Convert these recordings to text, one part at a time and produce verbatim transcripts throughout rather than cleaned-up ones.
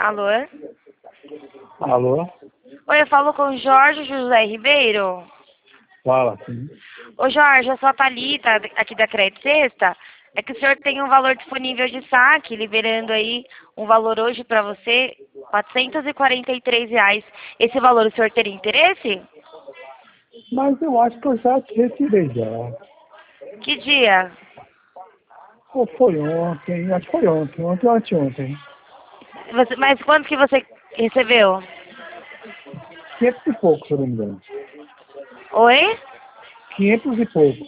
Alô? Alô? Oi, eu falo com o Jorge José Ribeiro. Fala, sim. Ô Jorge, eu sou a Thalita, aqui da Crédito Sexta. É que o senhor tem um valor disponível de saque, liberando aí um valor hoje para você, quatrocentos e quarenta e três reais. Esse valor o senhor teria interesse? Mas eu acho que eu já te retirei já. Que dia? Ou foi ontem, acho que foi ontem, ontem ou anteontem. Você, mas quanto que você recebeu? Quinhentos e pouco, se eu não me engano. Oi? Quinhentos e pouco.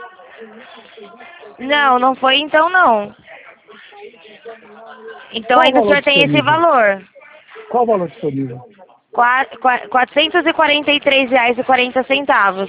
Não, não foi então não. Então Qual o ainda o valor senhor tem esse disponível? valor. Qual o valor disponível? Qua- qua- quatrocentos e quarenta e três reais e quarenta centavos.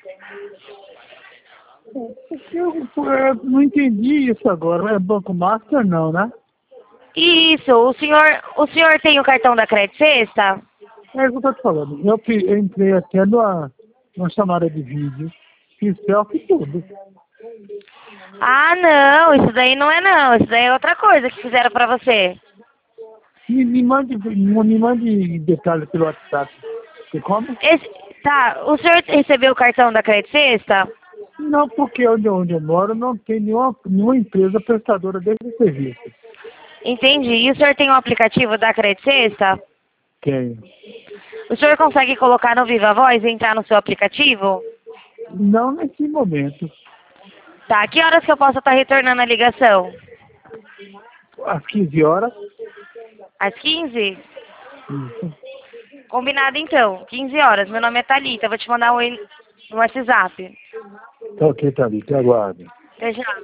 Eu, eu não entendi isso agora. É Banco Master não, né? Isso, o senhor, o senhor tem o cartão da Crédito Sexta? É isso que eu tô te falando. Eu, fi- eu entrei até numa, numa chamada de vídeo, fiz selfie e tudo. Ah, não, isso daí não é não, isso daí é outra coisa que fizeram pra você. Me, me mande, me, me mande detalhes pelo WhatsApp. Você como? Esse, tá, o senhor recebeu o cartão da Crédito Sexta? Não, porque onde, onde eu moro não tem nenhuma, nenhuma empresa prestadora desse serviço. Entendi. E o senhor tem o aplicativo da Crédito Sexta? Tenho. O senhor consegue colocar no Viva Voz e entrar no seu aplicativo? Não nesse momento. Tá, que horas que eu posso estar retornando a ligação? Às quinze horas. Às quinze? Isso. Combinado então, quinze horas. Meu nome é Thalita, vou te mandar um e- no WhatsApp. Tá ok, Thalita, aguarde. Até já.